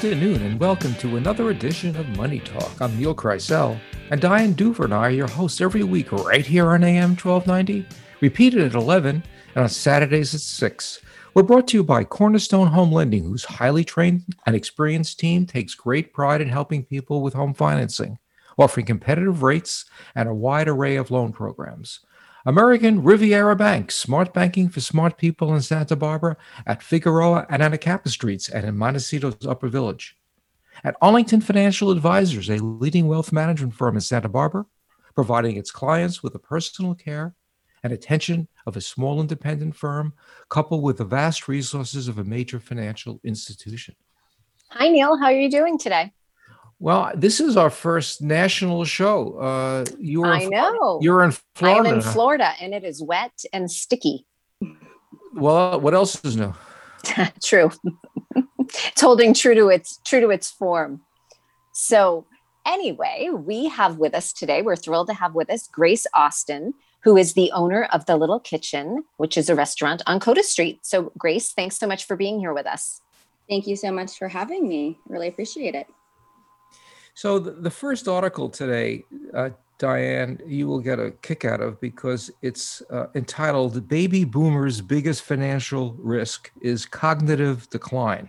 afternoon, and welcome to another edition of Money Talk. I'm Neil Kreisel, and Diane Duver and I are your hosts every week right here on AM 1290, repeated at 11, and on Saturdays at 6. We're brought to you by Cornerstone Home Lending, whose highly trained and experienced team takes great pride in helping people with home financing, offering competitive rates and a wide array of loan programs. American Riviera Bank, smart banking for smart people in Santa Barbara, at Figueroa and Anacapa Streets, and in Montecito's Upper Village. At Arlington Financial Advisors, a leading wealth management firm in Santa Barbara, providing its clients with the personal care and attention of a small independent firm, coupled with the vast resources of a major financial institution. Hi, Neil. How are you doing today? Well, this is our first national show. I know. You're in Florida. I'm in Florida, and it is wet and sticky. Well, what else is new? True. It's holding true to its form. So anyway, we have with us today, we're thrilled to have with us Grace Austin, who is the owner of The Little Kitchen, which is a restaurant on Coda Street. So Grace, thanks so much for being here with us. Thank you so much for having me. Really appreciate it. So the first article today, Diane, you will get a kick out of because it's entitled "Baby Boomers' Biggest Financial Risk is Cognitive Decline."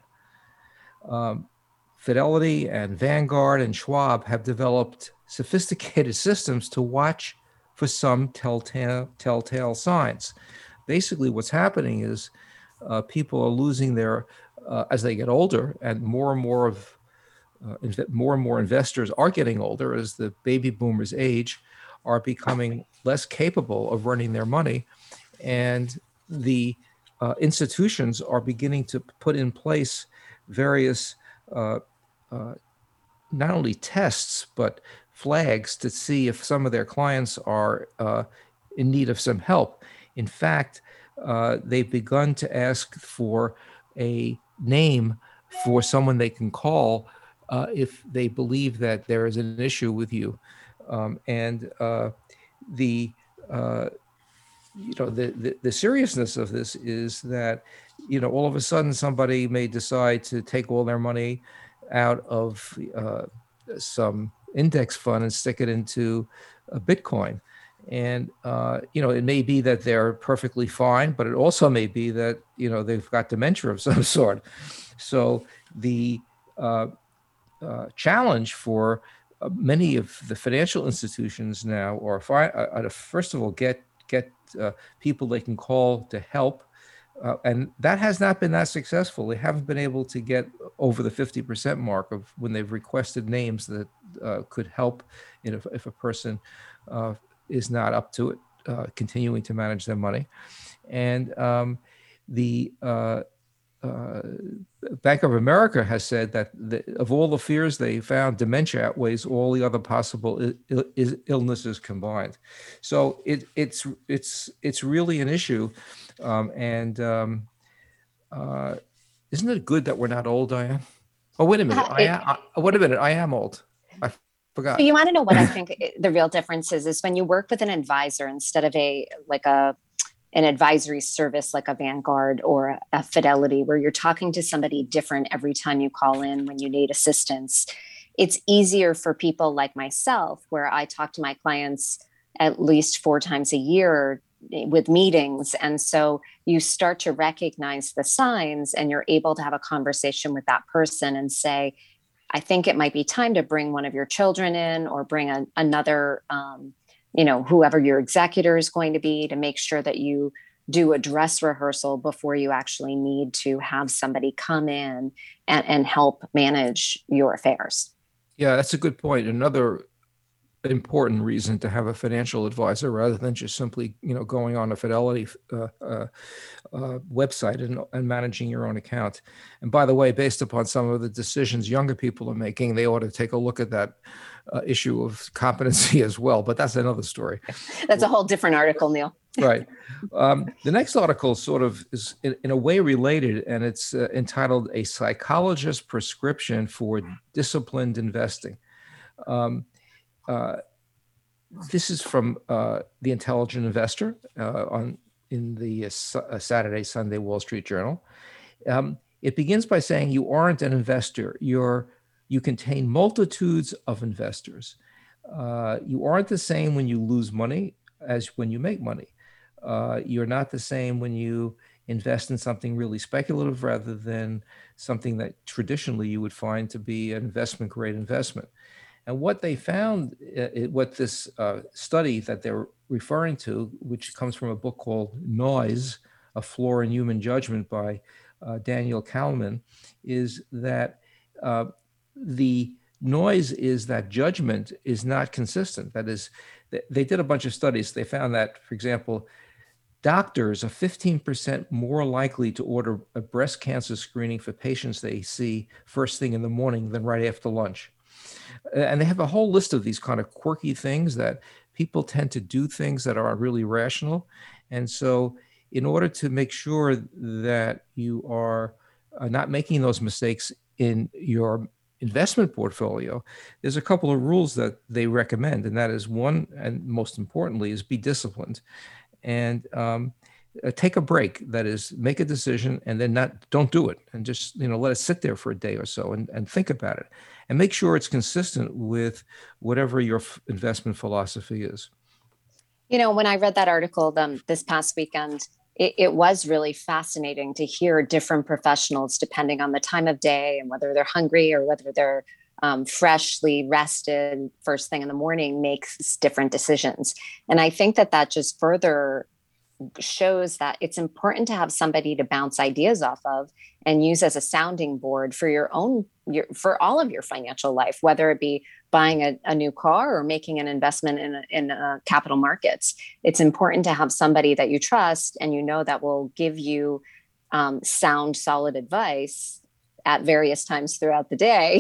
Fidelity and Vanguard and Schwab have developed sophisticated systems to watch for some telltale signs. Basically, what's happening is people are losing their, as they get older, and more and more investors are getting older as the baby boomers age, are becoming less capable of running their money. And the institutions are beginning to put in place various not only tests, but flags to see if some of their clients are in need of some help. In fact, they've begun to ask for a name for someone they can call if they believe that there is an issue with you, the seriousness of this is that all of a sudden somebody may decide to take all their money out of some index fund and stick it into a Bitcoin, and it may be that they're perfectly fine, but it also may be that they've got dementia of some sort. So the challenge for many of the financial institutions now are first of all get people they can call to help, and that has not been that successful. They haven't been able to get over the 50% mark of when they've requested names that could help if a person is not up to it, continuing to manage their money. And the Bank of America has said that of all the fears they found, dementia outweighs all the other possible illnesses combined. So it's really an issue, and isn't it good that we're not old, Diane? Oh, wait a minute! I am old. I forgot. You want to know what I think the real difference is when you work with an advisor instead of an advisory service like a Vanguard or a Fidelity, where you're talking to somebody different every time you call in when you need assistance. It's easier for people like myself, where I talk to my clients at least 4 times a year with meetings. And so you start to recognize the signs and you're able to have a conversation with that person and say, I think it might be time to bring one of your children in or bring another whoever your executor is going to be, to make sure that you do a dress rehearsal before you actually need to have somebody come in and help manage your affairs. Yeah, that's a good point. Another important reason to have a financial advisor rather than just simply, going on a Fidelity website and managing your own account. And by the way, based upon some of the decisions younger people are making, they ought to take a look at that issue of competency as well. But that's another story. That's a whole different article, Neil. Right. The next article sort of is in a way related, and it's entitled "A Psychologist's Prescription for Disciplined Investing." This is from The Intelligent Investor in the Saturday, Sunday Wall Street Journal. it begins by saying you aren't an investor. You contain multitudes of investors. You aren't the same when you lose money as when you make money. You're not the same when you invest in something really speculative rather than something that traditionally you would find to be an investment grade investment. And what they found, what this study that they're referring to, which comes from a book called Noise, A Flaw in Human Judgment by Daniel Kahneman, is that the noise is that judgment is not consistent. That is, they did a bunch of studies. They found that, for example, doctors are 15% more likely to order a breast cancer screening for patients they see first thing in the morning than right after lunch. And they have a whole list of these kind of quirky things that people tend to do things that are really rational. And so in order to make sure that you are not making those mistakes in your investment portfolio, there's a couple of rules that they recommend. And that is, one, and most importantly, is be disciplined. And take a break. That is, make a decision and then don't do it, and just let it sit there for a day or so and think about it, and make sure it's consistent with whatever your investment philosophy is. When I read that article this past weekend, it was really fascinating to hear different professionals, depending on the time of day and whether they're hungry or whether they're freshly rested first thing in the morning, makes different decisions. And I think that just further shows that it's important to have somebody to bounce ideas off of and use as a sounding board for for all of your financial life, whether it be buying a new car or making an investment in capital markets. It's important to have somebody that you trust and that will give you sound, solid advice at various times throughout the day,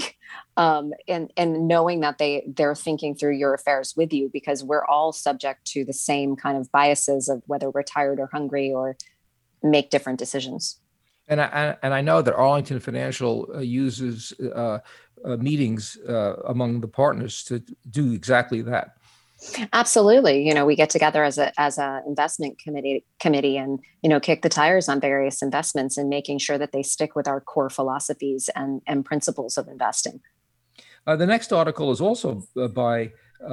and knowing that they're thinking through your affairs with you, because we're all subject to the same kind of biases of whether we're tired or hungry or make different decisions. And I know that Arlington Financial uses meetings among the partners to do exactly that. Absolutely. We get together as a investment committee and, kick the tires on various investments and making sure that they stick with our core philosophies and principles of investing. The next article is also by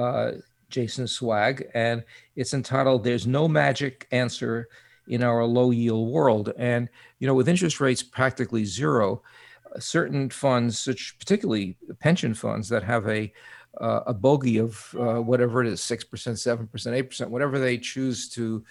Jason Swag, and it's entitled "There's No Magic Answer in Our Low Yield World." And, with interest rates practically zero, certain funds, such particularly pension funds that have a bogey of whatever it is, 6%, 7%, 8%, whatever they choose to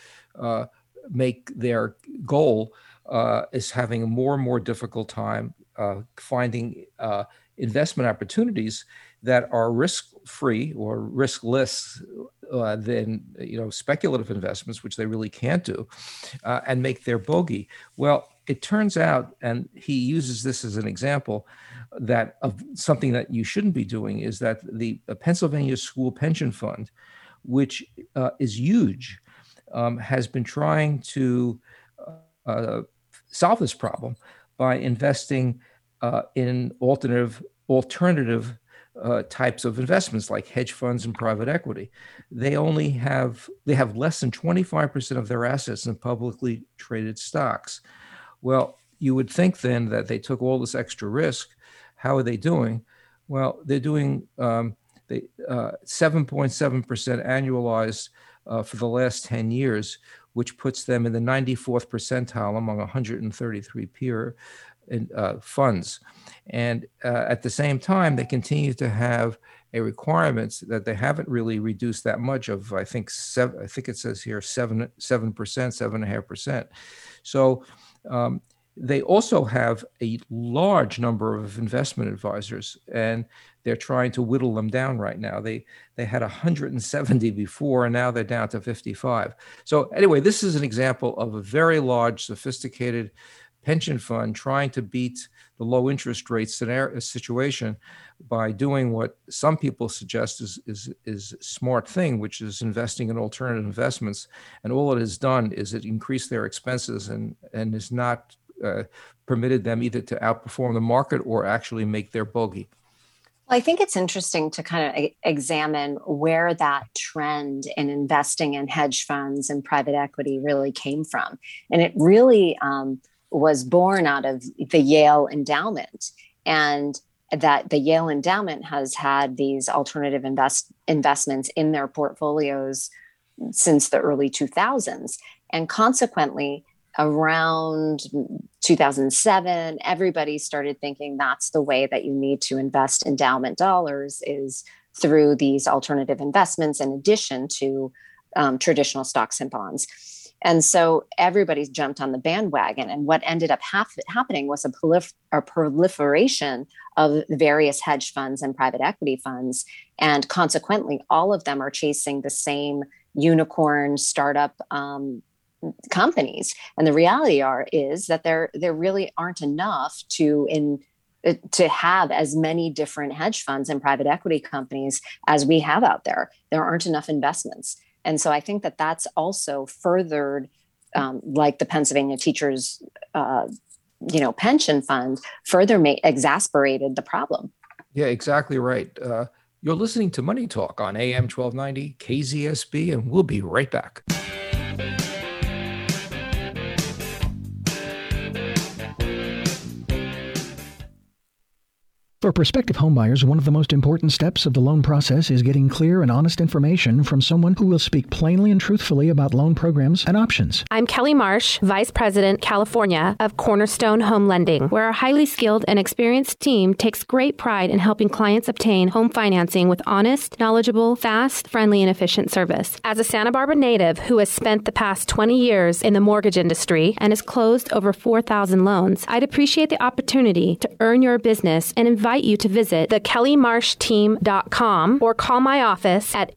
make their goal, is having a more and more difficult time finding investment opportunities that are risk-free or riskless than speculative investments, which they really can't do, and make their bogey. Well, it turns out, and he uses this as an example, that of something that you shouldn't be doing, is that the Pennsylvania School Pension Fund, which is huge, has been trying to solve this problem by investing in alternative types of investments like hedge funds and private equity. They have less than 25% of their assets in publicly traded stocks. Well, you would think then that they took all this extra risk. How are they doing? Well, they're doing 7.7% annualized for the last 10 years, which puts them in the 94th percentile among 133 peer funds. And at the same time, they continue to have a requirement that they haven't really reduced that much of. I think it says here 7%, 7.5%. So they also have a large number of investment advisors, and they're trying to whittle them down right now. They had 170 before, and now they're down to 55. So anyway, this is an example of a very large, sophisticated pension fund trying to beat the low interest rate situation by doing what some people suggest is a smart thing, which is investing in alternative investments. And all it has done is it increased their expenses and is not permitted them either to outperform the market or actually make their bogey. Well, I think it's interesting to kind of examine where that trend in investing in hedge funds and private equity really came from. And it really was born out of the Yale Endowment, and that the Yale Endowment has had these alternative investments in their portfolios since the early 2000s. And consequently, around 2007, everybody started thinking that's the way that you need to invest endowment dollars, is through these alternative investments in addition to traditional stocks and bonds. And so everybody's jumped on the bandwagon. And what ended up happening was a proliferation of various hedge funds and private equity funds. And consequently, all of them are chasing the same unicorn startup companies. And the reality is that there really aren't enough to have as many different hedge funds and private equity companies as we have out there. There aren't enough investments. And so I think that that's also furthered, like the Pennsylvania Teachers, pension fund, further exasperated the problem. Yeah, exactly right. You're listening to Money Talk on AM 1290 KZSB, and we'll be right back. For prospective homebuyers, one of the most important steps of the loan process is getting clear and honest information from someone who will speak plainly and truthfully about loan programs and options. I'm Kelly Marsh, Vice President, California of Cornerstone Home Lending, where our highly skilled and experienced team takes great pride in helping clients obtain home financing with honest, knowledgeable, fast, friendly, and efficient service. As a Santa Barbara native who has spent the past 20 years in the mortgage industry and has closed over 4,000 loans, I'd appreciate the opportunity to earn your business and invite you to visit thekellymarshteam.com or call my office at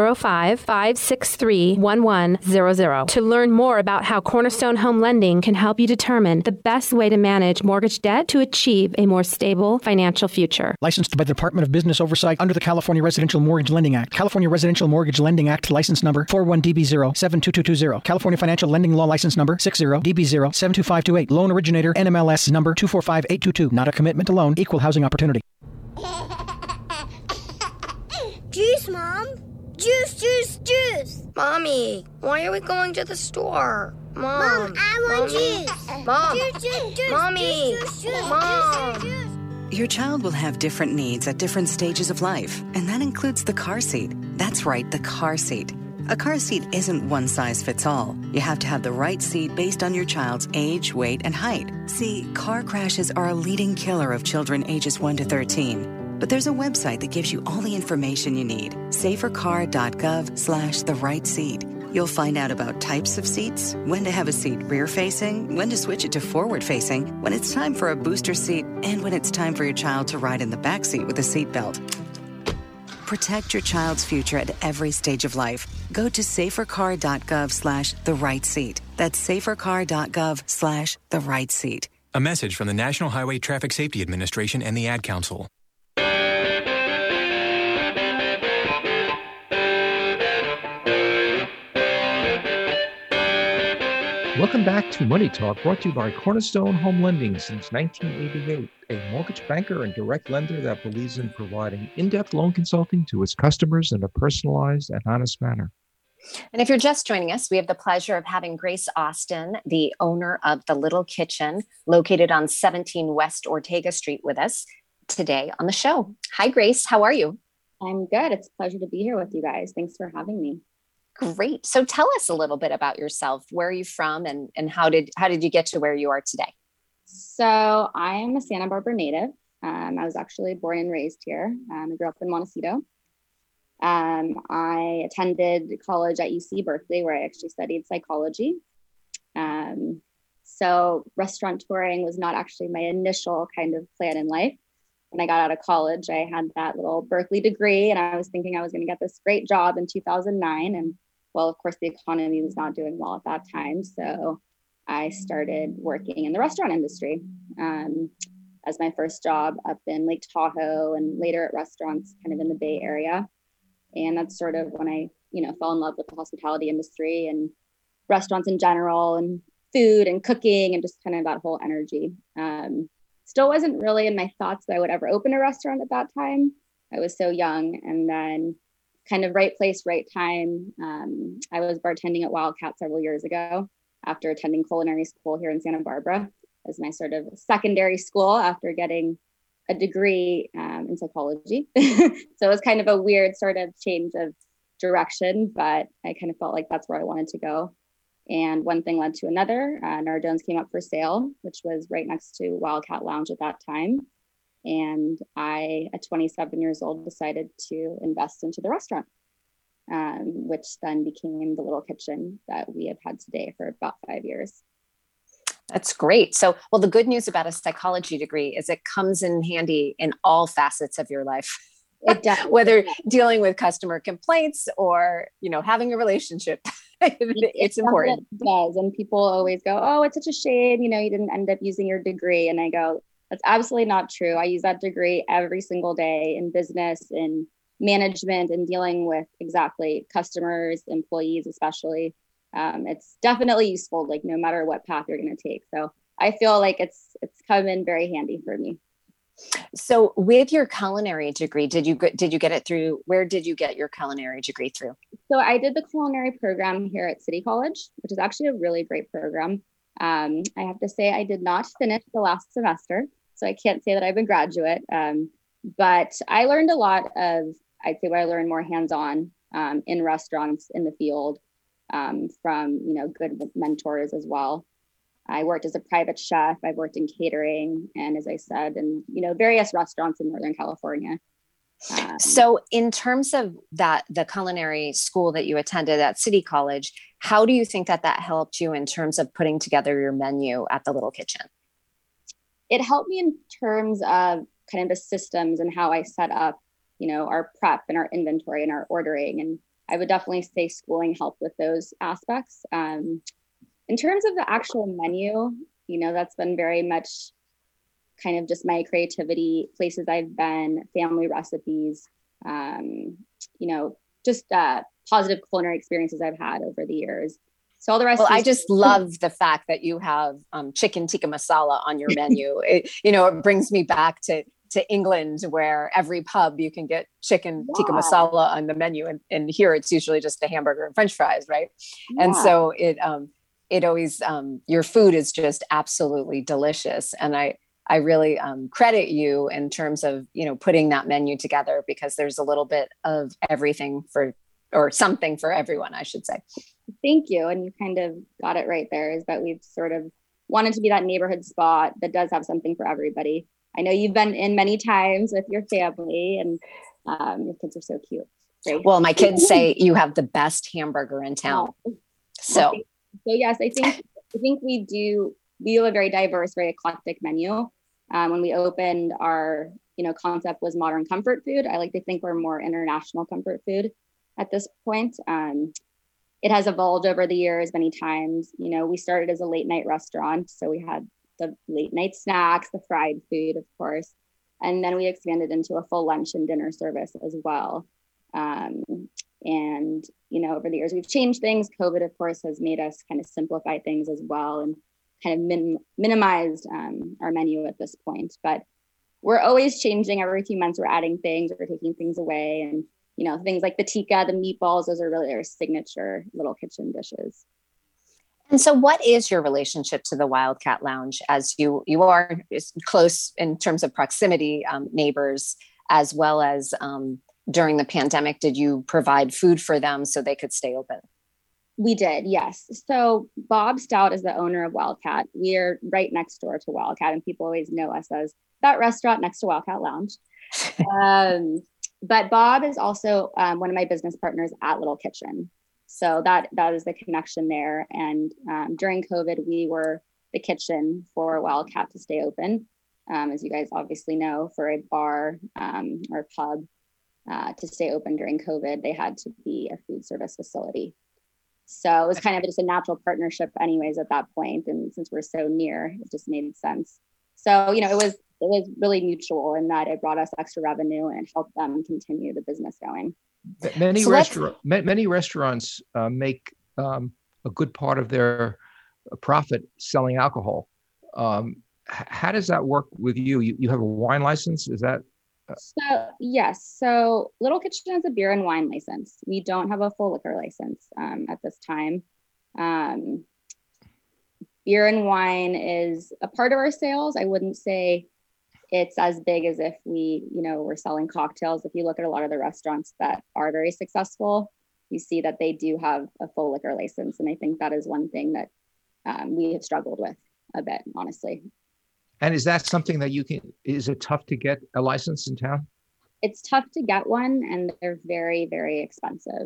805-563-1100 to learn more about how Cornerstone Home Lending can help you determine the best way to manage mortgage debt to achieve a more stable financial future. Licensed by the Department of Business Oversight under the California Residential Mortgage Lending Act. California Residential Mortgage Lending Act license number 41DB0-72220. California Financial Lending Law license number 60DB0-72528. Loan originator NMLS number 245822. Not a commitment to loan. Equal housing opportunity. Juice, Mom. Juice, juice, juice. Mommy, why are we going to the store? Mom, I want juice. Mom. Juice, juice, juice. Mommy. Juice, juice, juice. Mom. Juice, juice. Your child will have different needs at different stages of life, and that includes the car seat. That's right, the car seat. A car seat isn't one size fits all. You have to have the right seat based on your child's age, weight, and height. See, car crashes are a leading killer of children ages 1 to 13. But there's a website that gives you all the information you need. safercar.gov/the-right-seat. You'll find out about types of seats, when to have a seat rear-facing, when to switch it to forward-facing, when it's time for a booster seat, and when it's time for your child to ride in the back seat with a seatbelt. Protect your child's future at every stage of life. Go to safercar.gov/the-right-seat. That's safercar.gov/the-right-seat. A message from the National Highway Traffic Safety Administration and the Ad Council. Welcome back to Money Talk, brought to you by Cornerstone Home Lending since 1988, a mortgage banker and direct lender that believes in providing in-depth loan consulting to its customers in a personalized and honest manner. And if you're just joining us, we have the pleasure of having Grace Austin, the owner of The Little Kitchen, located on 17 West Ortega Street, with us today on the show. Hi, Grace. How are you? I'm good. It's a pleasure to be here with you guys. Thanks for having me. Great. So tell us a little bit about yourself. Where are you from, and how did you get to where you are today? So I am a Santa Barbara native. I was actually born and raised here. I grew up in Montecito. I attended college at UC Berkeley, where I actually studied psychology. So restaurateuring was not actually my initial kind of plan in life. When I got out of college, I had that little Berkeley degree, and I was thinking I was going to get this great job in 2009. And well, of course, the economy was not doing well at that time. So I started working in the restaurant industry as my first job up in Lake Tahoe, and later at restaurants kind of in the Bay Area. And that's sort of when I, fell in love with the hospitality industry and restaurants in general, and food and cooking, and just kind of that whole energy. Still wasn't really in my thoughts that I would ever open a restaurant at that time. I was so young. And then kind of right place, right time. I was bartending at Wildcat several years ago after attending culinary school here in Santa Barbara. as my sort of secondary school after getting a degree in psychology. So it was kind of a weird sort of change of direction, but I kind of felt like that's where I wanted to go. And one thing led to another. Nardone's came up for sale, which was right next to Wildcat Lounge at that time. And I, at 27 years old, decided to invest into the restaurant, which then became the Little Kitchen that we have had today for about 5 years. That's great. So, well, the good news about a psychology degree is it comes in handy in all facets of your life. It does. Whether dealing with customer complaints or, having a relationship, it's important. It does. And people always go, oh, it's such a shame, you didn't end up using your degree. And I go, that's absolutely not true. I use that degree every single day in business, in management, and dealing with exactly customers, employees, especially. It's definitely useful, like no matter what path you're going to take. So I feel like it's come in very handy for me. So with your culinary degree, did you get it through, where did you get your culinary degree through? So I did the culinary program here at City College, which is actually a really great program. I have to say I did not finish the last semester, so I can't say that I'm a graduate. But I learned a lot of, I'd say what I learned more hands-on in restaurants, in the field, from, good mentors as well. I worked as a private chef. I've worked in catering, and as I said, in various restaurants in Northern California. So in terms of the culinary school that you attended at City College, how do you think that helped you in terms of putting together your menu at the Little Kitchen? It helped me in terms of kind of the systems and how I set up, our prep and our inventory and our ordering. And I would definitely say schooling helped with those aspects. In terms of the actual menu, that's been very much kind of just my creativity, places I've been, family recipes, just positive culinary experiences I've had over the years. So all the rest. Well, I just love the fact that you have chicken tikka masala on your menu. It brings me back to England, where every pub you can get chicken tikka masala on the menu, and here it's usually just a hamburger and French fries, right? Yeah. And so it always, your food is just absolutely delicious. And I really credit you in terms of, putting that menu together, because there's a little bit of everything or something for everyone, I should say. Thank you. And you kind of got it right there, is that we've sort of wanted to be that neighborhood spot that does have something for everybody. I know you've been in many times with your family, and your kids are so cute. Right? Well, my kids say you have the best hamburger in town. So yes, I think we have a very diverse, very eclectic menu. When we opened, our concept was modern comfort food. I like to think we're more international comfort food at this point. It has evolved over the years many times. We started as a late night restaurant, so we had the late night snacks, the fried food, of course, and then we expanded into a full lunch and dinner service as well. And, over the years, we've changed things. COVID, of course, has made us kind of simplify things as well, and kind of minimized our menu at this point. But we're always changing. Every few months, we're adding things, we're taking things away. And, things like the tikka, the meatballs, those are really our signature Little Kitchen dishes. And so what is your relationship to the Wildcat Lounge, as you are close in terms of proximity, neighbors, as well as during the pandemic, did you provide food for them so they could stay open? We did, yes. So Bob Stout is the owner of Wildcat. We're right next door to Wildcat, and people always know us as that restaurant next to Wildcat Lounge. But Bob is also one of my business partners at Little Kitchen. So that is the connection there. And during COVID, we were the kitchen for Wildcat to stay open. As you guys obviously know, for a bar or pub to stay open during COVID, they had to be a food service facility. So it was kind of just a natural partnership anyways at that point. And since we're so near, it just made sense. So, it was really mutual in that it brought us extra revenue and helped them continue the business going. Many restaurants make a good part of their profit selling alcohol. How does that work with you? You have a wine license? Is that? So yes. So Little Kitchen has a beer and wine license. We don't have a full liquor license at this time. Beer and wine is a part of our sales. I wouldn't say it's as big as if we're selling cocktails. If you look at a lot of the restaurants that are very successful, you see that they do have a full liquor license. And I think that is one thing that we have struggled with a bit, honestly. And is that something that is it tough to get a license in town? It's tough to get one, and they're very, very expensive.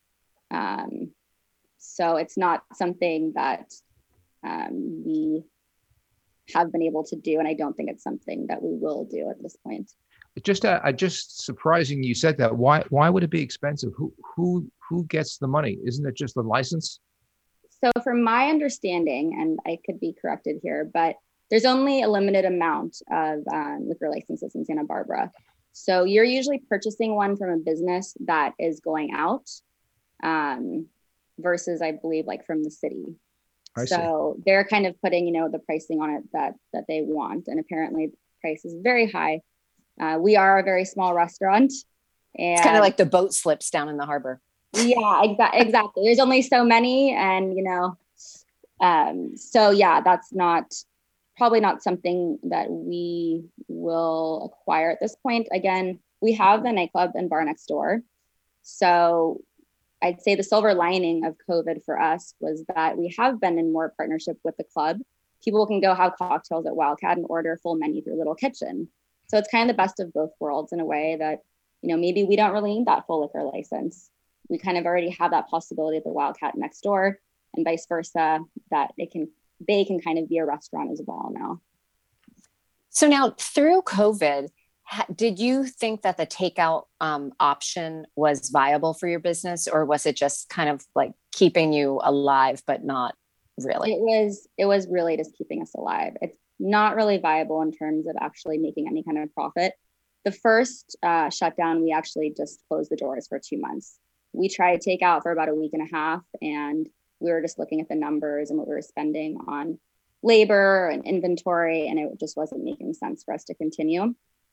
So it's not something that we have been able to do. And I don't think it's something that we will do at this point. Just surprising you said that. Why would it be expensive? Who gets the money? Isn't it just the license? So from my understanding, and I could be corrected here, but there's only a limited amount of liquor licenses in Santa Barbara. So you're usually purchasing one from a business that is going out versus, I believe, like from the city. So they're kind of putting, the pricing on it that they want. And apparently the price is very high. We are a very small restaurant. And it's kind of like the boat slips down in the harbor. Yeah, exactly. There's only so many. And, so yeah, that's probably not something that we will acquire at this point. Again, we have the nightclub and bar next door. So I'd say the silver lining of COVID for us was that we have been in more partnership with the club. People can go have cocktails at Wildcat and order a full menu through Little Kitchen. So it's kind of the best of both worlds in a way that, maybe we don't really need that full liquor license. We kind of already have that possibility at the Wildcat next door, and vice versa, that they can kind of be a restaurant as well now. So now through COVID, did you think that the takeout option was viable for your business, or was it just kind of like keeping you alive, but not really? It was really just keeping us alive. It's not really viable in terms of actually making any kind of profit. The first shutdown, we actually just closed the doors for 2 months. We tried takeout for about a week and a half, and we were just looking at the numbers and what we were spending on labor and inventory, and it just wasn't making sense for us to continue.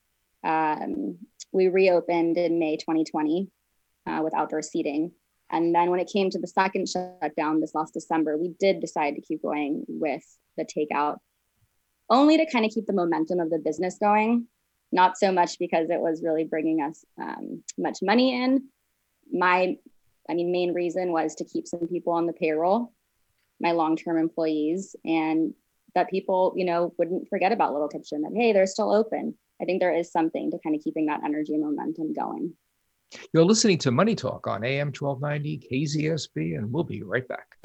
We reopened in May 2020 with outdoor seating. And then when it came to the second shutdown this last December, we did decide to keep going with the takeout, only to kind of keep the momentum of the business going. Not so much because it was really bringing us much money in. My main reason was to keep some people on the payroll, my long-term employees, and that people, wouldn't forget about Little Kitchen, that, hey, they're still open. I think there is something to kind of keeping that energy and momentum going. You're listening to Money Talk on AM 1290 KZSB, and we'll be right back.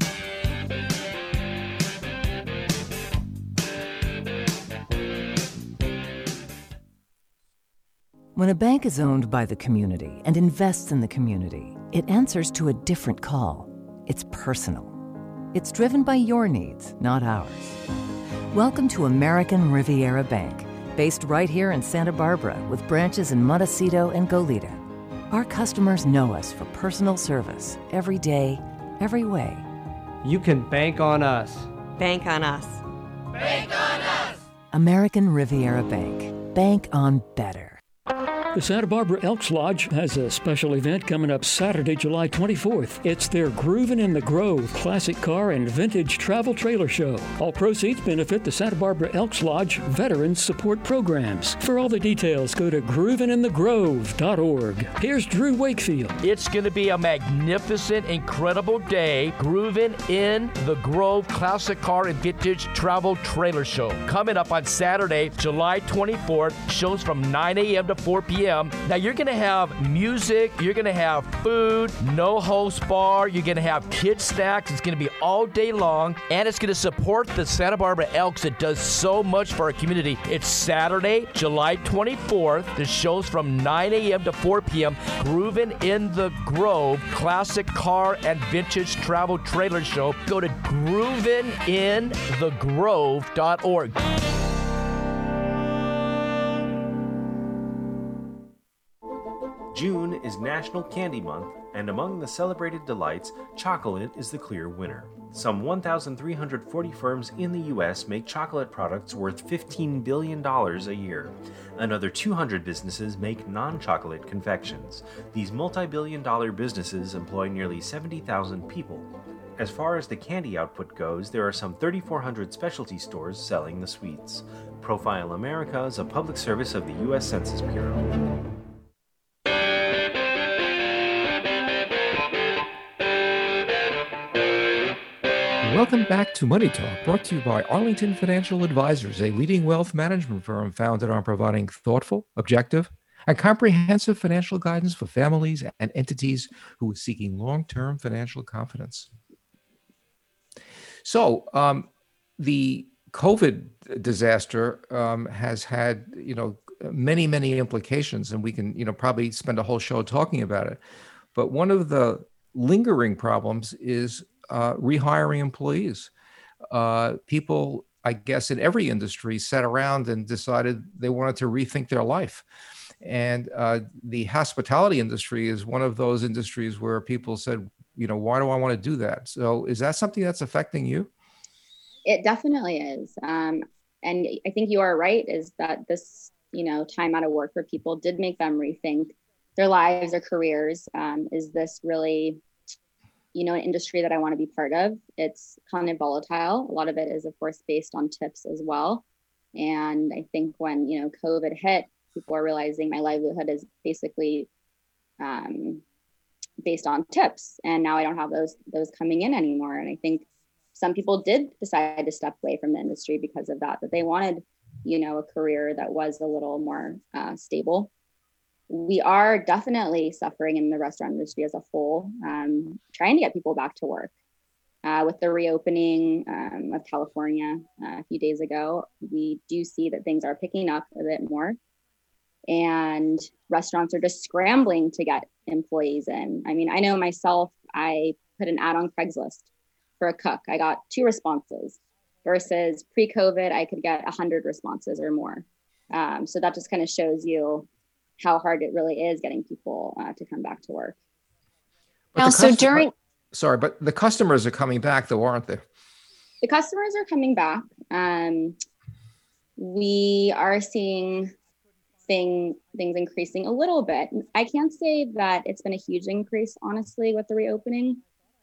When a bank is owned by the community and invests in the community, it answers to a different call. It's personal. It's driven by your needs, not ours. Welcome to American Riviera Bank, based right here in Santa Barbara with branches in Montecito and Goleta. Our customers know us for personal service every day, every way. You can bank on us. Bank on us. Bank on us! American Riviera Bank. Bank on better. The Santa Barbara Elks Lodge has a special event coming up Saturday, July 24th. It's their Groovin' in the Grove classic car and vintage travel trailer show. All proceeds benefit the Santa Barbara Elks Lodge Veterans Support Programs. For all the details, go to groovinginthegrove.org. Here's Drew Wakefield. It's going to be a magnificent, incredible day. Groovin' in the Grove classic car and vintage travel trailer show. Coming up on Saturday, July 24th. Shows from 9 a.m. to 4 p.m. Now, you're going to have music, you're going to have food, no host bar, you're going to have kids snacks. It's going to be all day long, and it's going to support the Santa Barbara Elks that does so much for our community. It's Saturday, July 24th. The show's from 9 a.m. to 4 p.m. Groovin' in the Grove classic car and vintage travel trailer show. Go to groovinginthegrove.org. June is National Candy Month, and among the celebrated delights, chocolate is the clear winner. Some 1,340 firms in the U.S. make chocolate products worth $15 billion a year. Another 200 businesses make non-chocolate confections. These multi-billion-dollar businesses employ nearly 70,000 people. As far as the candy output goes, there are some 3,400 specialty stores selling the sweets. Profile America is a public service of the U.S. Census Bureau. Welcome back to Money Talk, brought to you by Arlington Financial Advisors, a leading wealth management firm founded on providing thoughtful, objective, and comprehensive financial guidance for families and entities who are seeking long-term financial confidence. So, the COVID disaster has had, many, many implications, and we can, probably spend a whole show talking about it. But one of the lingering problems is rehiring employees. People, I guess, in every industry sat around and decided they wanted to rethink their life. And the hospitality industry is one of those industries where people said, why do I want to do that? So is that something that's affecting you? It definitely is. And I think you are right, is that this, time out of work for people did make them rethink their lives, their careers. Is this really an industry that I want to be part of? It's kind of volatile. A lot of it is, of course, based on tips as well. And I think when, COVID hit, people are realizing my livelihood is basically based on tips. And now I don't have those coming in anymore. And I think some people did decide to step away from the industry because of that they wanted, a career that was a little more stable. We are definitely suffering in the restaurant industry as a whole, trying to get people back to work. With the reopening of California a few days ago, we do see that things are picking up a bit more. And restaurants are just scrambling to get employees in. I mean, I know myself, I put an ad on Craigslist for a cook. I got 2 responses versus pre-COVID, I could get 100 responses or more. So that just kind of shows you how hard it really is getting people to come back to work. But the customers are coming back though, aren't they? The customers are coming back. We are seeing things increasing a little bit. I can't say that it's been a huge increase, honestly, with the reopening.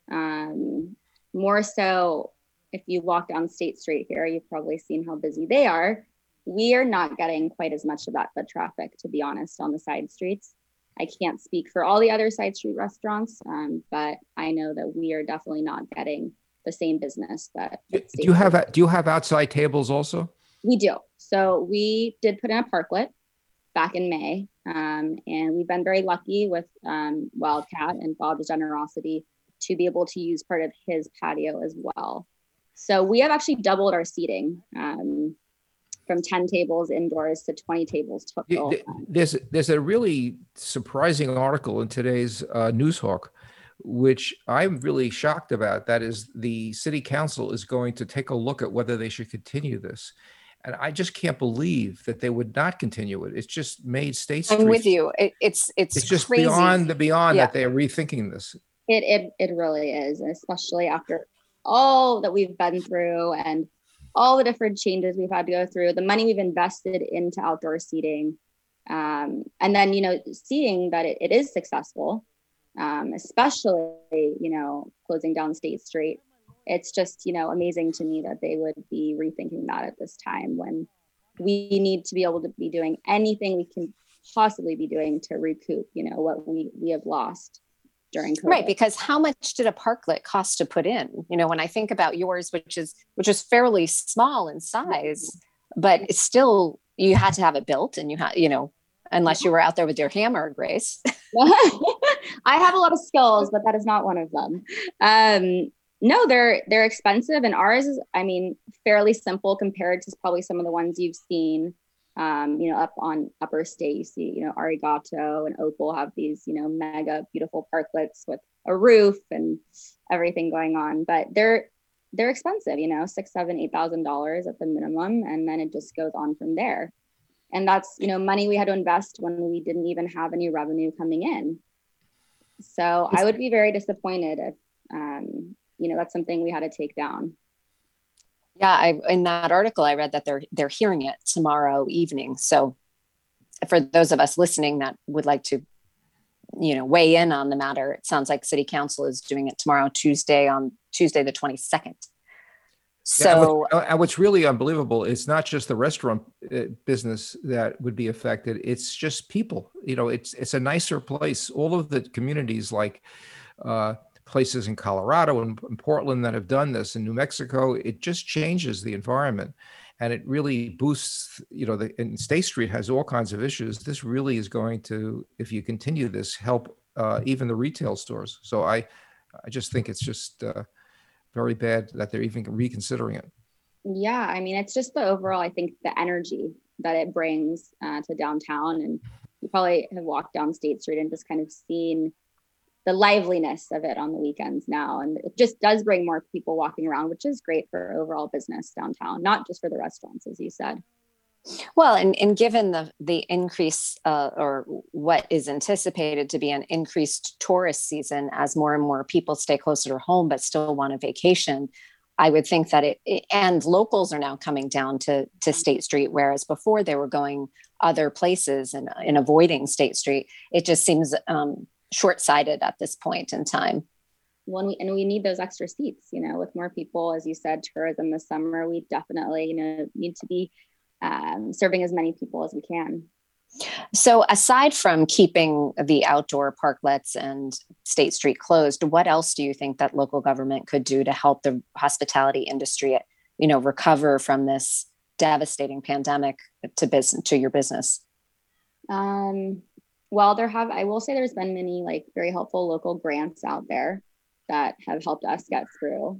More so, if you walk down State Street here, you've probably seen how busy they are. We are not getting quite as much of that foot traffic, to be honest, on the side streets. I can't speak for all the other side street restaurants, but I know that we are definitely not getting the same business that. Do you have outside tables also? We do. So we did put in a parklet back in May, and we've been very lucky with Wildcat and Bob's generosity to be able to use part of his patio as well. So we have actually doubled our seating. From 10 tables indoors to 20 tables total. There's a really surprising article in today's Newshawk, which I'm really shocked about. That is, the city council is going to take a look at whether they should continue this. And I just can't believe that they would not continue it. It's just made State Street. I'm with you. It's just crazy. beyond that they are rethinking this. It really is, especially after all that we've been through and all the different changes we've had to go through, the money we've invested into outdoor seating, and then, seeing that it is successful, especially, closing down State Street. It's just, amazing to me that they would be rethinking that at this time when we need to be able to be doing anything we can possibly be doing to recoup, what we have lost during COVID. Right, because how much did a parklet cost to put in? When I think about yours, which is fairly small in size, but it's still, you had to have it built, and you had, unless you were out there with your hammer, Grace. I have a lot of skills, but that is not one of them. No, they're expensive, and ours is, fairly simple compared to probably some of the ones you've seen. Up on Upper State, you see, Arigato and Opal have these, mega beautiful parklets with a roof and everything going on, but they're expensive, $6,000, $7,000, $8,000 at the minimum. And then it just goes on from there. And that's, money we had to invest when we didn't even have any revenue coming in. So I would be very disappointed if, that's something we had to take down. Yeah, in that article, I read that they're hearing it tomorrow evening. So for those of us listening that would like to weigh in on the matter. It sounds like City Council is doing it tomorrow, Tuesday the 22nd. So what's really unbelievable is not just the restaurant business that would be affected. It's just people. It's a nicer place. All of the communities, like places in Colorado and Portland that have done this, in New Mexico, it just changes the environment. And it really boosts, and State Street has all kinds of issues. This really is going to, if you continue this, help even the retail stores. So I just think it's just very bad that they're even reconsidering it. Yeah, I mean, it's just the overall, I think, the energy that it brings to downtown. And you probably have walked down State Street and just kind of seen the liveliness of it on the weekends now. And it just does bring more people walking around, which is great for overall business downtown, not just for the restaurants, as you said. Well, and given the increase or what is anticipated to be an increased tourist season as more and more people stay closer to home but still want a vacation, I would think that and locals are now coming down to State Street, whereas before they were going other places and avoiding State Street. It just seems short-sighted at this point in time. We need those extra seats, with more people, as you said, tourism this summer, we definitely, need to be serving as many people as we can. So aside from keeping the outdoor parklets and State Street closed, what else do you think that local government could do to help the hospitality industry, recover from this devastating pandemic to your business? Well, I will say there's been many very helpful local grants out there that have helped us get through.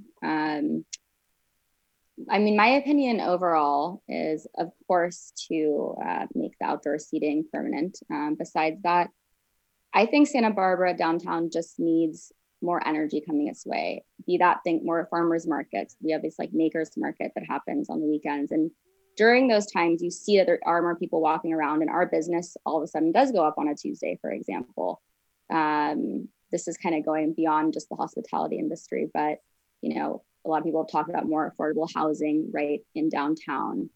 My opinion overall is, of course, to make the outdoor seating permanent. Besides that, I think Santa Barbara downtown just needs more energy coming its way. Think more farmers markets. We have this makers market that happens on the weekends. And during those times, you see that there are more people walking around, and our business all of a sudden does go up on a Tuesday, for example. This is kind of going beyond just the hospitality industry, but, a lot of people have talked about more affordable housing right in downtown.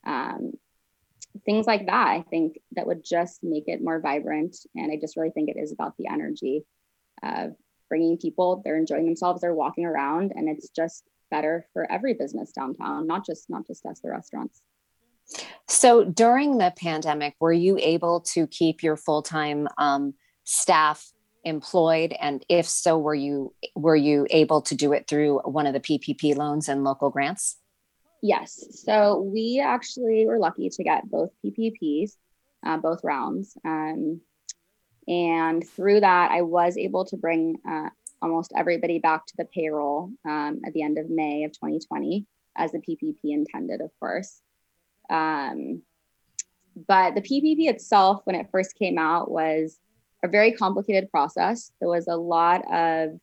Things like that, I think that would just make it more vibrant. And I just really think it is about the energy of bringing people, they're enjoying themselves, they're walking around, and it's just better for every business downtown, not just us, the restaurants. So during the pandemic, were you able to keep your full-time staff employed? And if so, were you able to do it through one of the PPP loans and local grants? Yes. So we actually were lucky to get both PPPs, both rounds. And through that, I was able to bring almost everybody back to the payroll at the end of May of 2020, as the PPP intended, of course. But the PPP itself, when it first came out, was a very complicated process. There was a lot of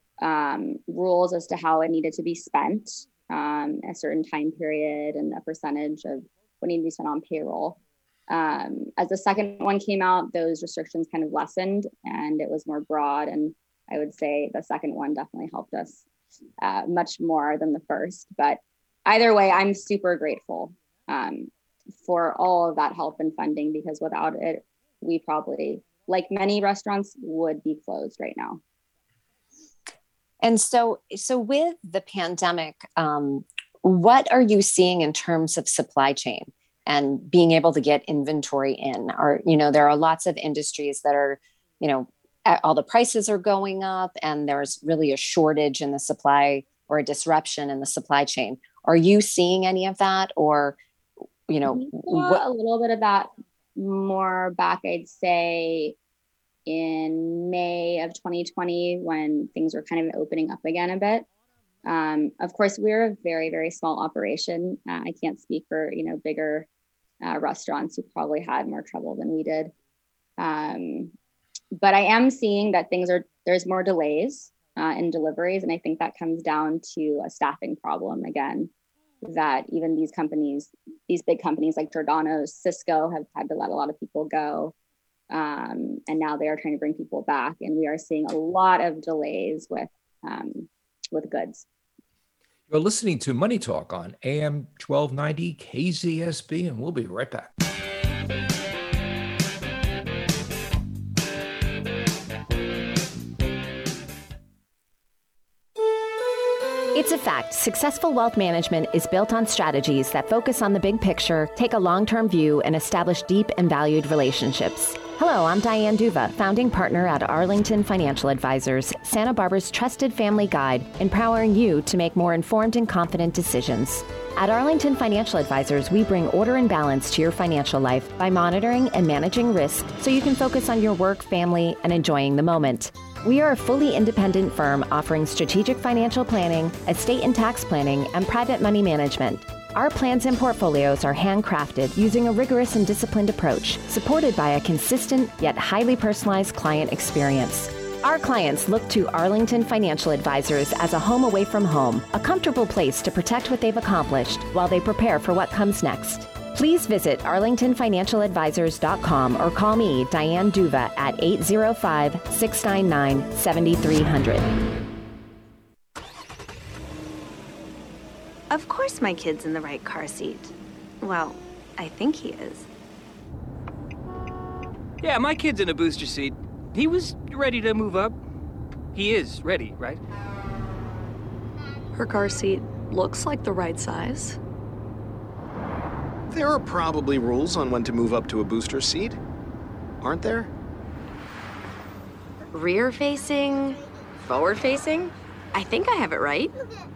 rules as to how it needed to be spent, a certain time period, and a percentage of what needed to be spent on payroll. As the second one came out, those restrictions kind of lessened and it was more broad. And I would say the second one definitely helped us much more than the first. But either way, I'm super grateful for all of that help and funding, because without it, we probably, like many restaurants, would be closed right now. And so with the pandemic, what are you seeing in terms of supply chain and being able to get inventory in? Or, there are lots of industries that are, all the prices are going up and there's really a shortage in the supply, or a disruption in the supply chain. Are you seeing any of that? Or, a little bit of that more back, I'd say, in May of 2020, when things were kind of opening up again a bit. Of course, we're a very, very small operation. I can't speak for, bigger restaurants who probably had more trouble than we did. But I am seeing that there's more delays in deliveries. And I think that comes down to a staffing problem again, that even these big companies like Giordano's, Cisco have had to let a lot of people go. And now they are trying to bring people back. And we are seeing a lot of delays with goods. You're listening to Money Talk on AM 1290 KZSB, and we'll be right back. It's a fact. Successful wealth management is built on strategies that focus on the big picture, take a long-term view, and establish deep and valued relationships. Hello, I'm Diane Duva, founding partner at Arlington Financial Advisors, Santa Barbara's trusted family guide, empowering you to make more informed and confident decisions. At Arlington Financial Advisors, we bring order and balance to your financial life by monitoring and managing risk so you can focus on your work, family, and enjoying the moment. We are a fully independent firm offering strategic financial planning, estate and tax planning, and private money management. Our plans and portfolios are handcrafted using a rigorous and disciplined approach, supported by a consistent yet highly personalized client experience. Our clients look to Arlington Financial Advisors as a home away from home, a comfortable place to protect what they've accomplished while they prepare for what comes next. Please visit arlingtonfinancialadvisors.com or call me, Diane Duva, at 805-699-7300. Of course my kid's in the right car seat. Well, I think he is. Yeah, my kid's in a booster seat. He was ready to move up. He is ready, right? Her car seat looks like the right size. There are probably rules on when to move up to a booster seat, aren't there? Rear facing, forward facing. I think I have it right.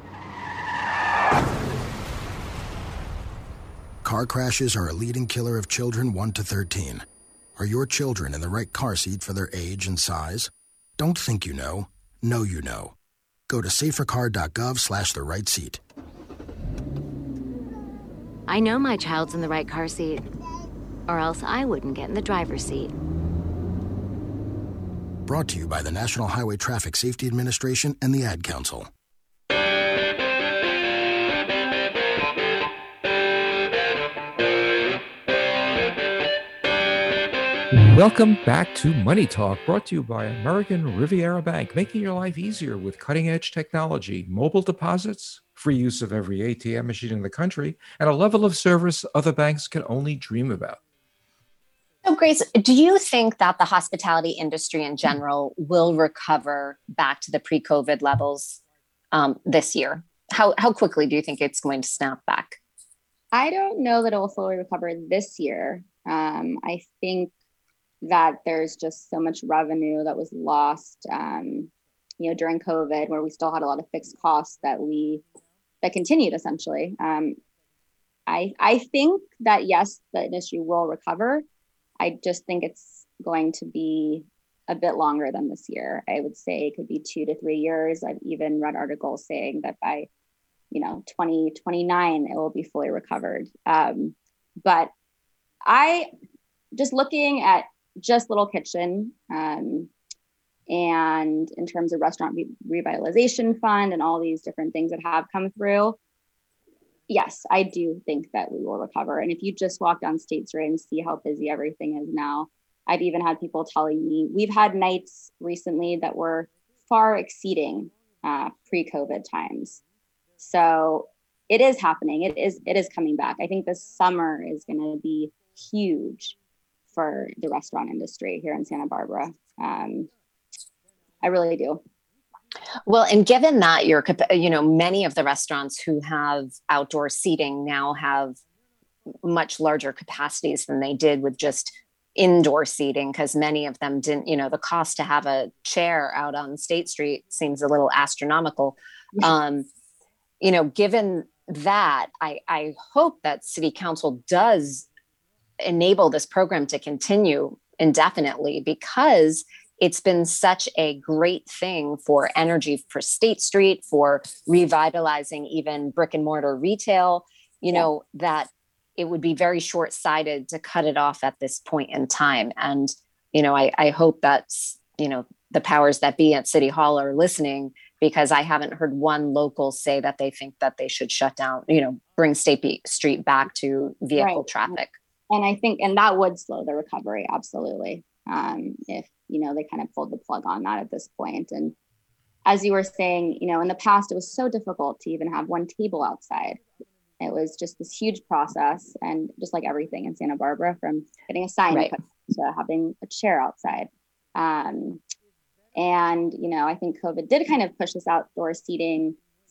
Car crashes are a leading killer of children 1 to 13. Are your children in the right car seat for their age and size? Don't think you know. Know you know. Go to safercar.gov/the right seat. I know my child's in the right car seat, or else I wouldn't get in the driver's seat. Brought to you by the National Highway Traffic Safety Administration and the Ad Council. Welcome back to Money Talk, brought to you by American Riviera Bank, making your life easier with cutting-edge technology, mobile deposits, free use of every ATM machine in the country, and a level of service other banks can only dream about. So, Grace, do you think that the hospitality industry in general will recover back to the pre-COVID levels this year? How quickly do you think it's going to snap back? I don't know that it will fully recover this year. I think that there's just so much revenue that was lost, during COVID, where we still had a lot of fixed costs that continued essentially. I think that yes, the industry will recover. I just think it's going to be a bit longer than this year. I would say it could be 2 to 3 years. I've even read articles saying that by 2029 it will be fully recovered. But I just looking at just Little Kitchen, and in terms of restaurant revitalization fund and all these different things that have come through, yes, I do think that we will recover. And if you just walk down State Street and see how busy everything is now, I've even had people telling me we've had nights recently that were far exceeding pre-COVID times. So it is happening. It is coming back. I think this summer is going to be huge for the restaurant industry here in Santa Barbara. I really do. Well, and given that many of the restaurants who have outdoor seating now have much larger capacities than they did with just indoor seating, because many of them didn't, the cost to have a chair out on State Street seems a little astronomical. Given that, I hope that City Council does enable this program to continue indefinitely, because it's been such a great thing for energy for State Street, for revitalizing even brick and mortar retail, that it would be very short-sighted to cut it off at this point in time. And, I hope that, the powers that be at City Hall are listening, because I haven't heard one local say that they think that they should shut down, bring State Street back to vehicle traffic. And I think, and that would slow the recovery. Absolutely. If, they kind of pulled the plug on that at this point. And as you were saying, in the past, it was so difficult to even have one table outside. It was just this huge process. And just like everything in Santa Barbara, from getting a sign put to having a chair outside. And, I think COVID did kind of push this outdoor seating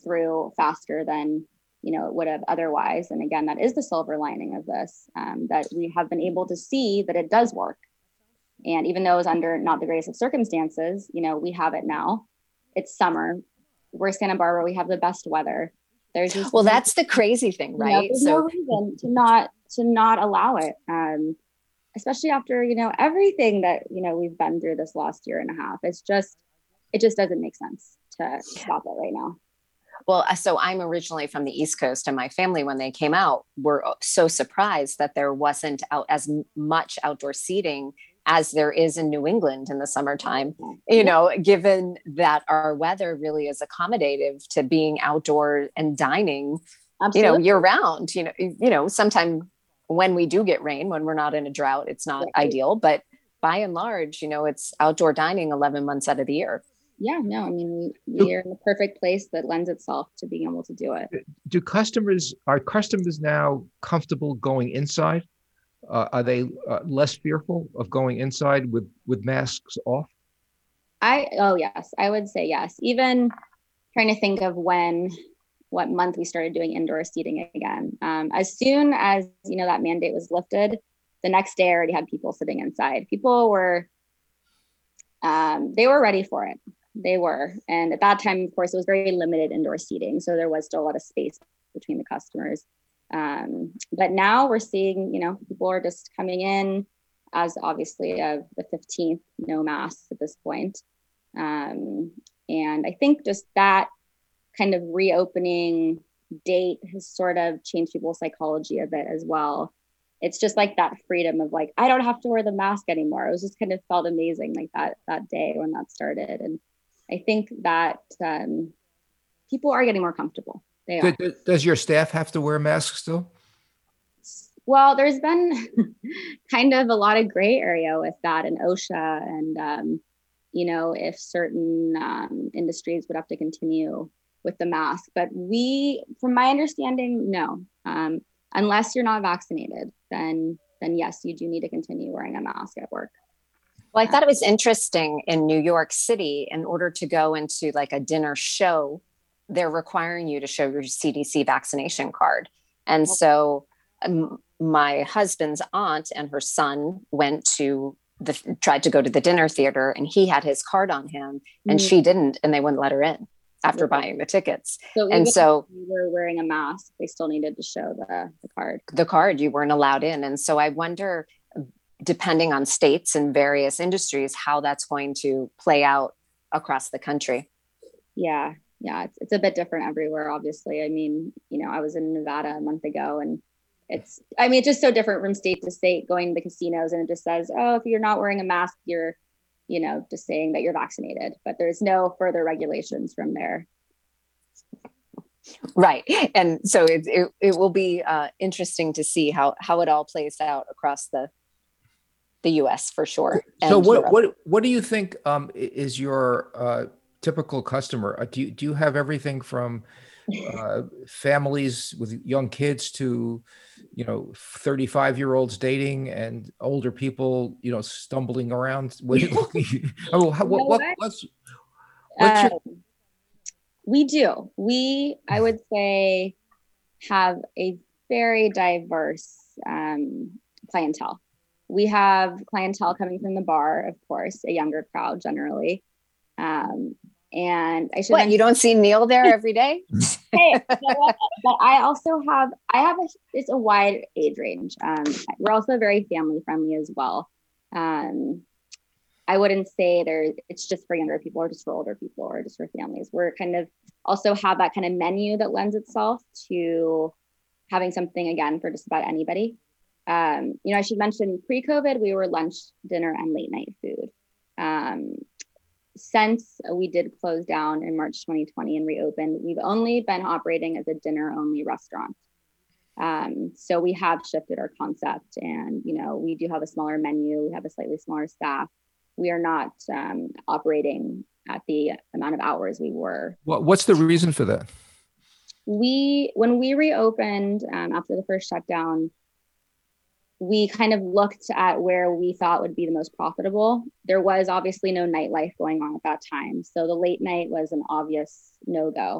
through faster than, it would have otherwise. And again, that is the silver lining of this, that we have been able to see that it does work. And even though it was under not the greatest of circumstances, we have it now. It's summer. We're Santa Barbara. We have the best weather. There's just that's the crazy thing, right? There's no reason to not allow it. Especially after, everything that, we've been through this last year and a half. It just doesn't make sense to stop it right now. Well, so I'm originally from the East Coast, and my family, when they came out, were so surprised that there wasn't as much outdoor seating as there is in New England in the summertime, given that our weather really is accommodative to being outdoor and dining, year round, sometime when we do get rain, when we're not in a drought, it's not ideal, but by and large, it's outdoor dining 11 months out of the year. Yeah, no, I mean, we are in the perfect place that lends itself to being able to do it. Are customers now comfortable going inside? Are they less fearful of going inside with masks off? Yes, I would say yes. Even trying to think of what month we started doing indoor seating again. As soon as, that mandate was lifted, the next day I already had people sitting inside. People were, they were ready for it. They were. And at that time, of course, it was very limited indoor seating. So there was still a lot of space between the customers. But now we're seeing, people are just coming in as obviously of the 15th, no masks at this point. And I think just that kind of reopening date has sort of changed people's psychology a bit as well. It's just like that freedom of like, I don't have to wear the mask anymore. It was just kind of felt amazing like that day when that started. And I think that people are getting more comfortable. They are. Does your staff have to wear masks still? Well, there's been kind of a lot of gray area with that in OSHA and, if certain industries would have to continue with the mask. But from my understanding, no. Unless you're not vaccinated, then yes, you do need to continue wearing a mask at work. Well, I thought it was interesting in New York City, in order to go into like a dinner show, they're requiring you to show your CDC vaccination card. And so my husband's aunt and her son tried to go to the dinner theater, and he had his card on him and she didn't, and they wouldn't let her in after buying the tickets. So even if you were wearing a mask, they still needed to show the card. The card, you weren't allowed in. And so I wonder, depending on states and various industries, how that's going to play out across the country. Yeah. It's a bit different everywhere, obviously. I mean, I was in Nevada a month ago, and it's just so different from state to state, going to the casinos, and it just says, oh, if you're not wearing a mask, you're, just saying that you're vaccinated, but there's no further regulations from there. Right. And so it will be interesting to see how it all plays out across the US for sure. So what do you think is your typical customer? Do you have everything from families with young kids to 35-year-olds dating and older people stumbling around? We do. I would say, have a very diverse clientele. We have clientele coming from the bar, of course, a younger crowd generally. And I should. You don't see Neil there every day? Hey, but I also have. It's a wide age range. We're also very family friendly as well. I wouldn't say it's just for younger people or just for older people or just for families. We're kind of also have that kind of menu that lends itself to having something again for just about anybody. I should mention pre-COVID, we were lunch, dinner, and late night food. Since we did close down in March 2020 and reopened, we've only been operating as a dinner only restaurant. So we have shifted our concept, and, we do have a smaller menu. We have a slightly smaller staff. We are not operating at the amount of hours we were. What's the reason for that? When we reopened after the first shutdown, we kind of looked at where we thought would be the most profitable. There was obviously no nightlife going on at that time. So the late night was an obvious no-go.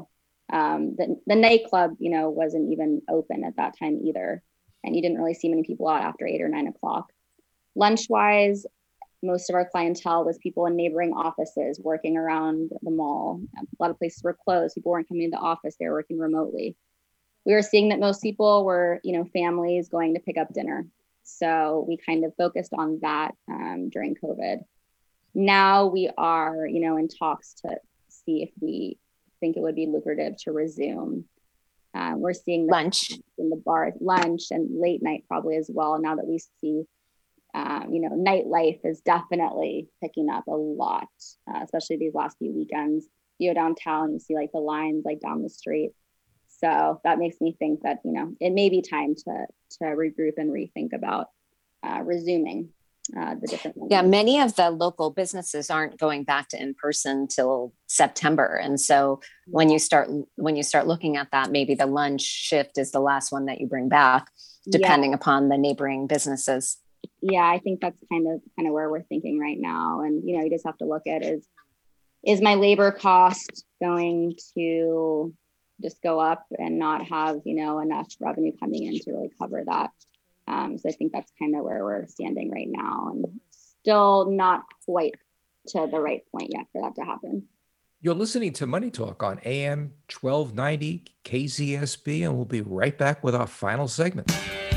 The nightclub, wasn't even open at that time either. And you didn't really see many people out after 8 or 9 o'clock. Lunch-wise, most of our clientele was people in neighboring offices working around the mall. A lot of places were closed. People weren't coming into the office. They were working remotely. We were seeing that most people were, families going to pick up dinner. So we kind of focused on that during COVID. Now we are, in talks to see if we think it would be lucrative to resume. We're seeing lunch in the bars, lunch and late night probably as well. Now that we see, nightlife is definitely picking up a lot, especially these last few weekends. You go downtown, you see like the lines like down the street. So that makes me think that, it may be time to regroup and rethink about resuming the different ones. Yeah, many of the local businesses aren't going back to in-person till September. And so when you start looking at that, maybe the lunch shift is the last one that you bring back, depending upon the neighboring businesses. Yeah, I think that's kind of where we're thinking right now. And, you just have to look at is my labor cost going to just go up and not have, enough revenue coming in to really cover that. So I think that's kind of where we're standing right now, and still not quite to the right point yet for that to happen. You're listening to Money Talk on AM 1290 KZSB, and we'll be right back with our final segment.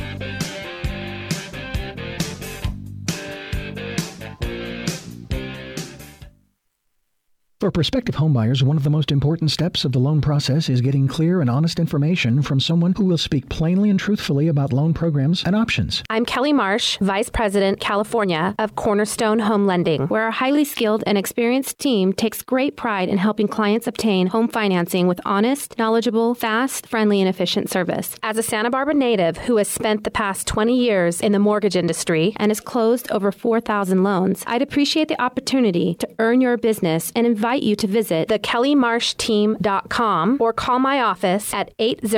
For prospective homebuyers, one of the most important steps of the loan process is getting clear and honest information from someone who will speak plainly and truthfully about loan programs and options. I'm Kelly Marsh, Vice President, California of Cornerstone Home Lending, where our highly skilled and experienced team takes great pride in helping clients obtain home financing with honest, knowledgeable, fast, friendly, and efficient service. As a Santa Barbara native who has spent the past 20 years in the mortgage industry and has closed over 4,000 loans, I'd appreciate the opportunity to earn your business and invite you to visit thekellymarshteam.com or call my office at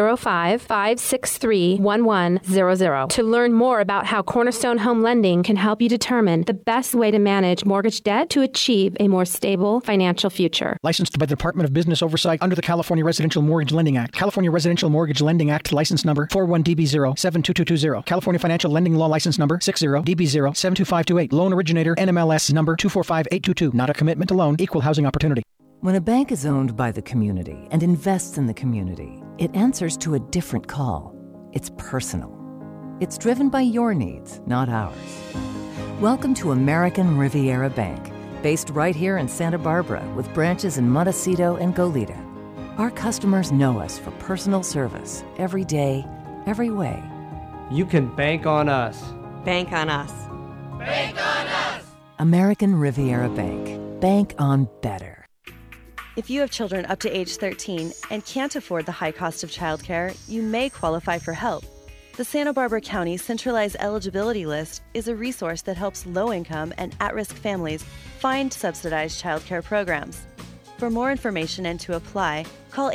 805-563-1100 to learn more about how Cornerstone Home Lending can help you determine the best way to manage mortgage debt to achieve a more stable financial future. Licensed by the Department of Business Oversight under the California Residential Mortgage Lending Act. California Residential Mortgage Lending Act license number 41DB0722220. California Financial Lending Law license number 60DB072528. Loan originator NMLS number 245822. Not a commitment to loan. Equal housing opportunity. When a bank is owned by the community and invests in the community, it answers to a different call. It's personal. It's driven by your needs, not ours. Welcome to American Riviera Bank, based right here in Santa Barbara with branches in Montecito and Goleta. Our customers know us for personal service every day, every way. You can bank on us. Bank on us. Bank on us! American Riviera Bank. Bank on better. If you have children up to age 13 and can't afford the high cost of childcare, you may qualify for help. The Santa Barbara County Centralized Eligibility List is a resource that helps low-income and at-risk families find subsidized childcare programs. For more information and to apply, call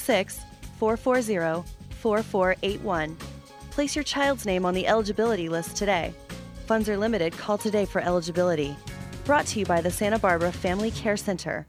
866-440-4481. Place your child's name on the eligibility list today. Funds are limited. Call today for eligibility. Brought to you by the Santa Barbara Family Care Center.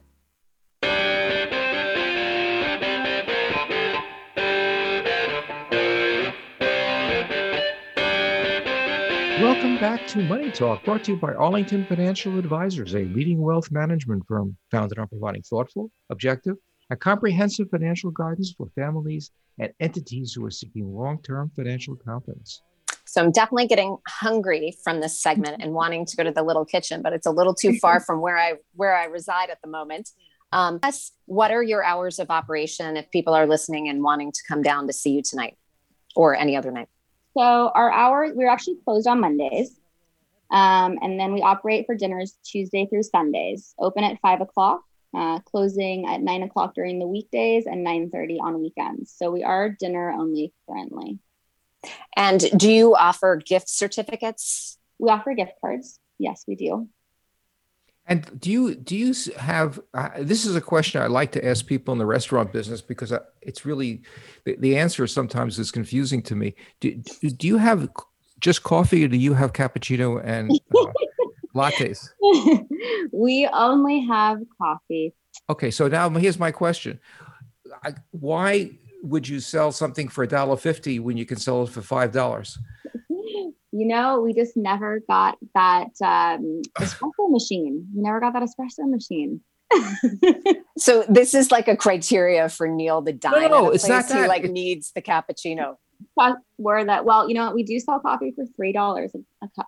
Welcome back to Money Talk, brought to you by Arlington Financial Advisors, a leading wealth management firm founded on providing thoughtful, objective, and comprehensive financial guidance for families and entities who are seeking long-term financial confidence. So I'm definitely getting hungry from this segment and wanting to go to the little kitchen, but it's a little too far from where I reside at the moment. What are your hours of operation if people are listening and wanting to come down to see you tonight or any other night? So our hours, we're actually closed on Mondays. And then we operate for dinners Tuesday through Sundays, open at 5 o'clock, closing at 9 o'clock during the weekdays and 9:30 on weekends. So we are dinner only currently. And do you offer gift certificates? We offer gift cards. Yes, we do. And do you have, this is a question I like to ask people in the restaurant business because it's really, the answer sometimes is confusing to me. Do you have just coffee or do you have cappuccino and lattes? We only have coffee. Okay, so now here's my question. why would you sell something for $1.50 when you can sell it for $5? We just never got that espresso machine. We never got that espresso machine. So this is like a criteria for Neil the dime. No, it's not that. He like needs the cappuccino. Where that? Well, we do sell coffee for $3 a cup.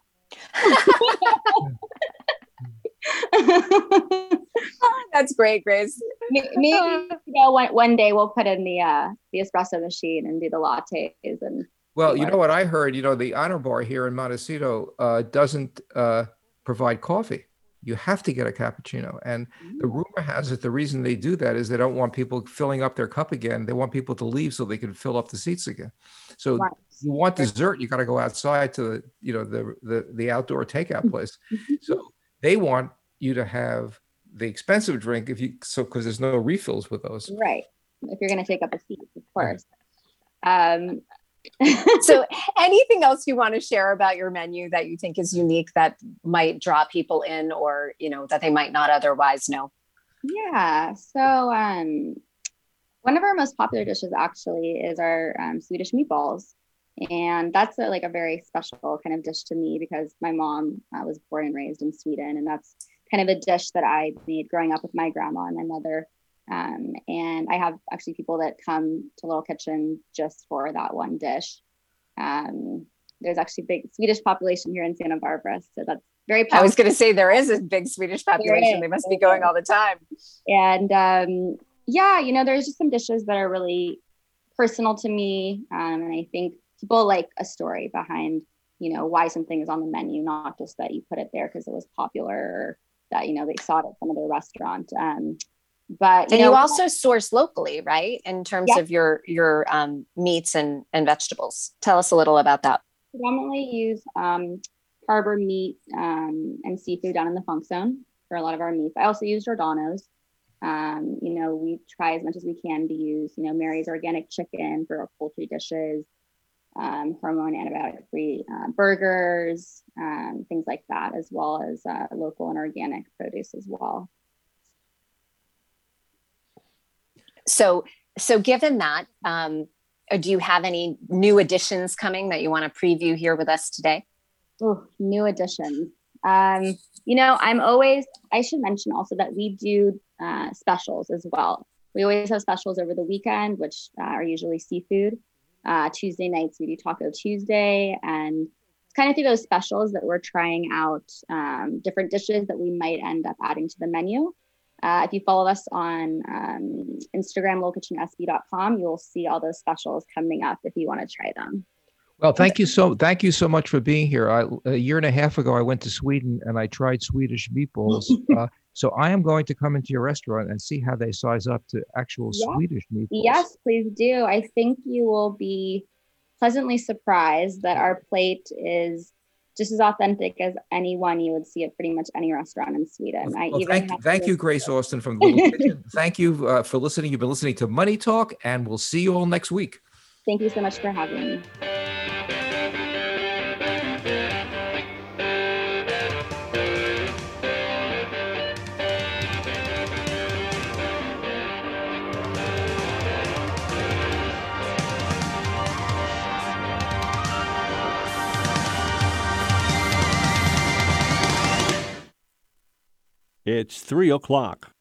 That's great, Grace. Maybe one day we'll put in the espresso machine and do the lattes and. Well, you know what I heard? The Honor Bar here in Montecito doesn't provide coffee. You have to get a cappuccino. And the rumor has it the reason they do that is they don't want people filling up their cup again. They want people to leave so they can fill up the seats again. So you want dessert, you got to go outside to the outdoor takeout place. So they want you to have the expensive drink because there's no refills with those. Right. If you're going to take up a seat, of course. So anything else you want to share about your menu that you think is unique that might draw people in or, that they might not otherwise know? Yeah. So one of our most popular dishes actually is our Swedish meatballs. And that's a very special kind of dish to me because my mom was born and raised in Sweden. And that's kind of a dish that I made growing up with my grandma and my mother. And I have actually people that come to Little Kitchen just for that one dish. There's actually a big Swedish population here in Santa Barbara. So that's very popular. I was going to say there is a big Swedish population. They must be going all the time. And there's just some dishes that are really personal to me. And I think people like a story behind, why something is on the menu, not just that you put it there because it was popular or that, they saw it at some other restaurant. But you also source locally, right? In terms of your meats and vegetables. Tell us a little about that. Predominantly use harbor meat and seafood down in the Funk Zone for a lot of our meats. I also use Giordano's. We try as much as we can to use, Mary's organic chicken for our poultry dishes, hormone antibiotic-free burgers, things like that, as well as local and organic produce as well. So given that, do you have any new additions coming that you want to preview here with us today? Oh, new additions. I should mention also that we do specials as well. We always have specials over the weekend, which are usually seafood. Tuesday nights, we do Taco Tuesday. And it's kind of through those specials that we're trying out different dishes that we might end up adding to the menu. If you follow us on Instagram, littlecitchensb.com, you'll see all those specials coming up if you want to try them. Well, thank you so much for being here. A year and a half ago, I went to Sweden and I tried Swedish meatballs. So I am going to come into your restaurant and see how they size up to actual Swedish meatballs. Yes, please do. I think you will be pleasantly surprised that our plate is just as authentic as any one you would see at pretty much any restaurant in Sweden. Thank you, Grace Austin from the Little Kitchen. Thank you for listening. You've been listening to Money Talk, and we'll see you all next week. Thank you so much for having me. It's 3 o'clock.